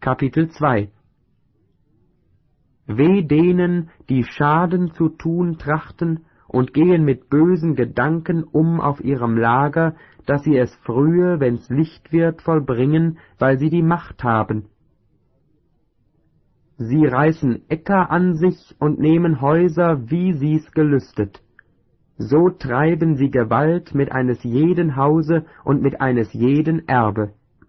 Kapitel 2. Weh denen, die Schaden zu tun trachten und gehen mit bösen Gedanken auf ihrem Lager, dass sie es frühe, wenn's Licht wird, vollbringen, weil sie die Macht haben. Sie reißen Äcker an sich und nehmen Häuser, wie sie's gelüstet. So treiben sie Gewalt mit eines jeden Hause und mit eines jeden Erbe.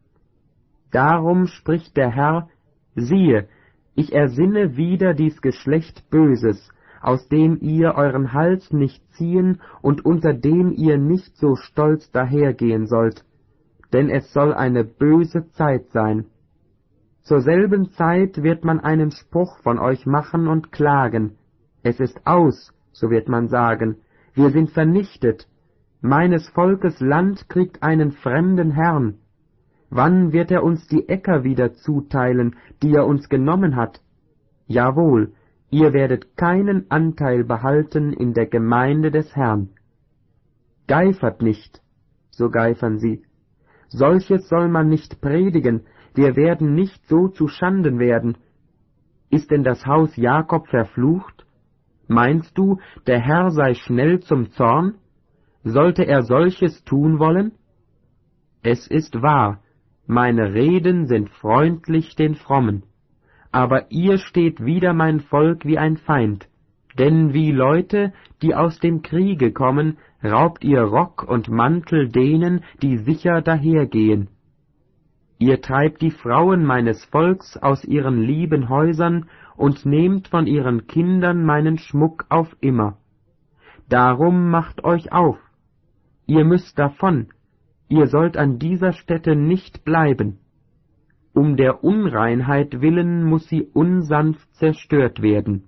Darum spricht der Herr: Siehe, ich ersinne wieder dies Geschlecht Böses, aus dem ihr euren Hals nicht ziehen und unter dem ihr nicht so stolz dahergehen sollt, denn es soll eine böse Zeit sein. Zur selben Zeit wird man einen Spruch von euch machen und klagen. Es ist aus, so wird man sagen, wir sind vernichtet, meines Volkes Land kriegt einen fremden Herrn. Wann wird er uns die Äcker wieder zuteilen, die er uns genommen hat? Jawohl, ihr werdet keinen Anteil behalten in der Gemeinde des Herrn. Geifert nicht, so geifern sie. Solches soll man nicht predigen, wir werden nicht so zu Schanden werden. Ist denn das Haus Jakob verflucht? Meinst du, der Herr sei schnell zum Zorn? Sollte er solches tun wollen? Es ist wahr, meine Reden sind freundlich den Frommen. Aber ihr steht wider mein Volk wie ein Feind, denn wie Leute, die aus dem Kriege kommen, raubt ihr Rock und Mantel denen, die sicher dahergehen. Ihr treibt die Frauen meines Volks aus ihren lieben Häusern und nehmt von ihren Kindern meinen Schmuck auf immer. Darum macht euch auf, ihr müsst davon, ihr sollt an dieser Stätte nicht bleiben. Um der Unreinheit willen muß sie unsanft zerstört werden.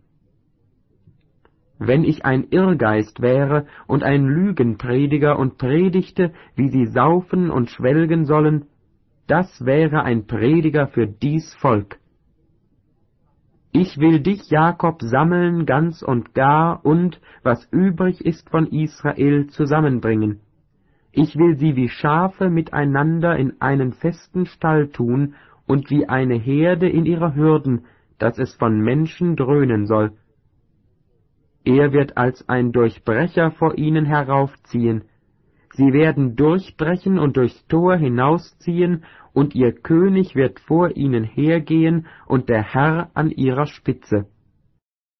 Wenn ich ein Irrgeist wäre und ein Lügenprediger und predigte, wie sie saufen und schwelgen sollen, das wäre ein Prediger für dies Volk. Ich will dich, Jakob, sammeln ganz und gar und, was übrig ist von Israel, zusammenbringen. Ich will sie wie Schafe miteinander in einen festen Stall tun und wie eine Herde in ihre Hürden, dass es von Menschen dröhnen soll. Er wird als ein Durchbrecher vor ihnen heraufziehen. Sie werden durchbrechen und durchs Tor hinausziehen, und ihr König wird vor ihnen hergehen und der Herr an ihrer Spitze.